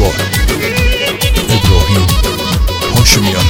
boy İbrahim Haşimyan.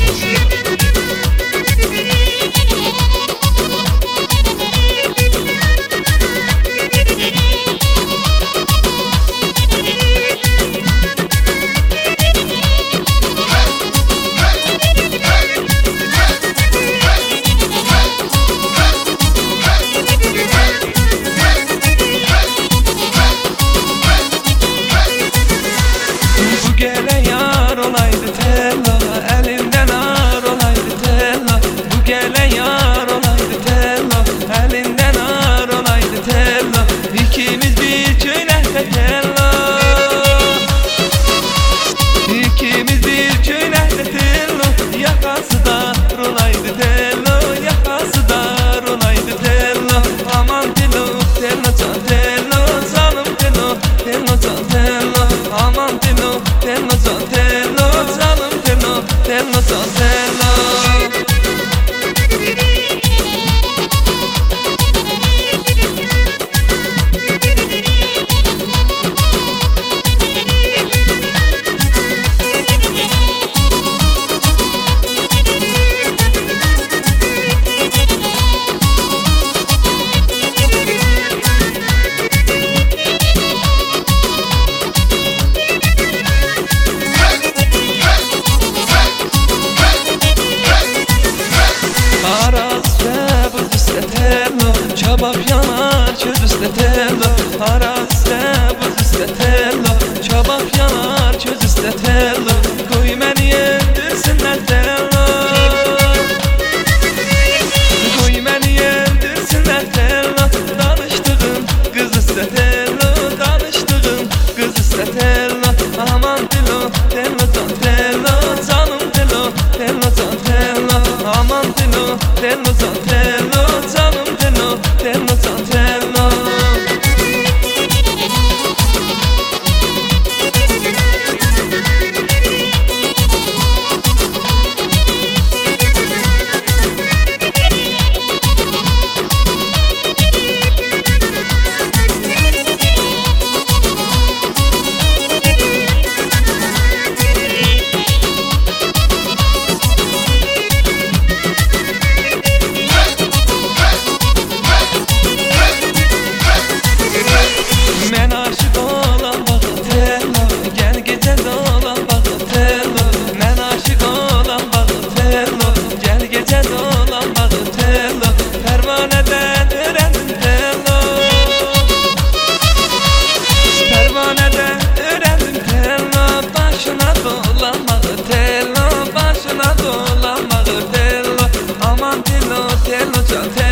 Çabuk yanar çöz üstetello, Arazde buz üstetello. Çabuk yanar çöz üstetello, koy məni yendirsinlər tello. Koy məni yendirsinlər tello. Danışdığım qız üstetello, danışdığım qız üstetello. Aman dilo, tello can tello, canım dilo, tello can tello. Aman dilo, tello can tello, canım dilo, tello can tello. Tello, tello, tello.